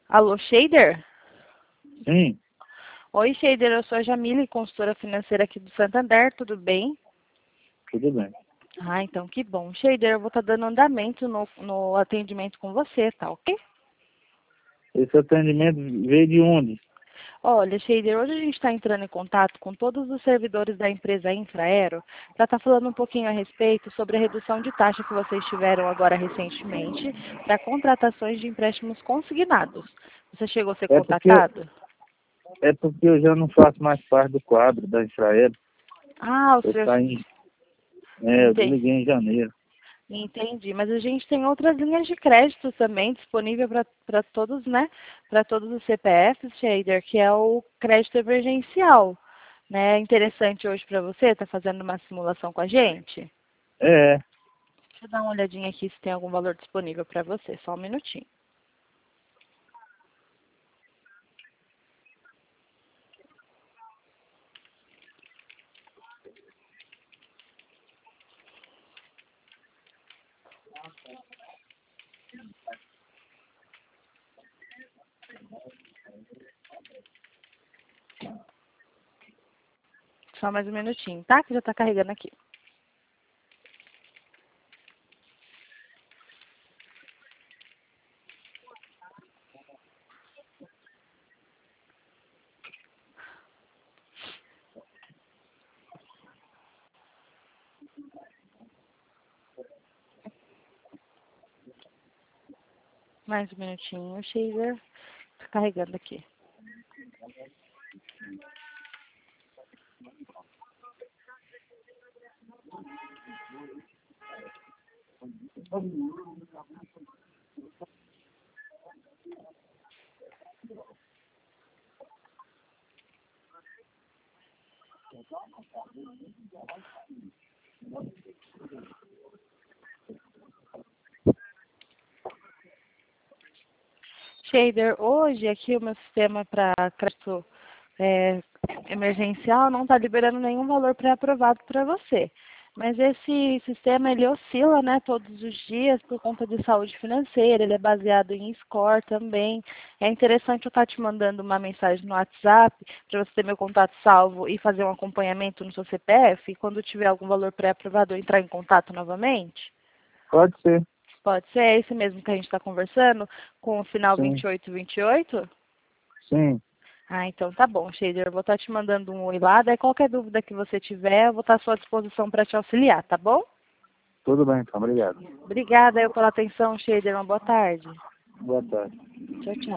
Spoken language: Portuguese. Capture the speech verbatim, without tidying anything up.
Alô, Shader? Sim, Oi, Shader, eu sou a Jamile, consultora financeira aqui do Santander, tudo bem? tudo bem. Ah, então que bom. Shader, eu vou estar dando andamento no, no atendimento com você, tá ok? Esse atendimento veio de onde? Olha, Shader, hoje a gente está entrando em contato com todos os servidores da empresa Infraero para estar falando um pouquinho a respeito sobre a redução de taxa que vocês tiveram agora recentemente para contratações de empréstimos consignados. Você chegou a ser É porque, contatado? é porque eu já não faço mais parte do quadro da Israel. Ah, o Eu senhor... saí, é, eu Entendi. desliguei em janeiro. Entendi, mas a gente tem outras linhas de crédito também disponível para todos, né? Para todos os C P Fs, Shader, que é o crédito emergencial. Né? É interessante hoje para você, tá fazendo uma simulação com a gente? É, Deixa eu dar uma olhadinha aqui se tem algum valor disponível para você, só um minutinho. Só mais um minutinho, tá? Que já está carregando aqui. Mais um minutinho, Shader. Está carregando aqui. Shader, hoje aqui o meu sistema para crédito é, emergencial não está liberando nenhum valor pré-aprovado para você. Mas esse sistema ele oscila, né, todos os dias por conta de saúde financeira, ele é baseado em score também. É interessante eu estar te mandando uma mensagem no WhatsApp para você ter meu contato salvo e fazer um acompanhamento no seu C P F e quando tiver algum valor pré-aprovado eu entrar em contato novamente? pode ser, Pode ser, é esse mesmo que a gente está conversando, com o final vinte sim, e oito vinte e oito? sim, Ah, então tá bom, Shader. Eu vou estar te mandando um oi lá. Daí qualquer dúvida que você tiver, eu vou estar à sua disposição para te auxiliar, tá bom? tudo bem, então, obrigado. Obrigada aí pela atenção, Shader. Uma boa tarde. Boa tarde. Tchau, tchau.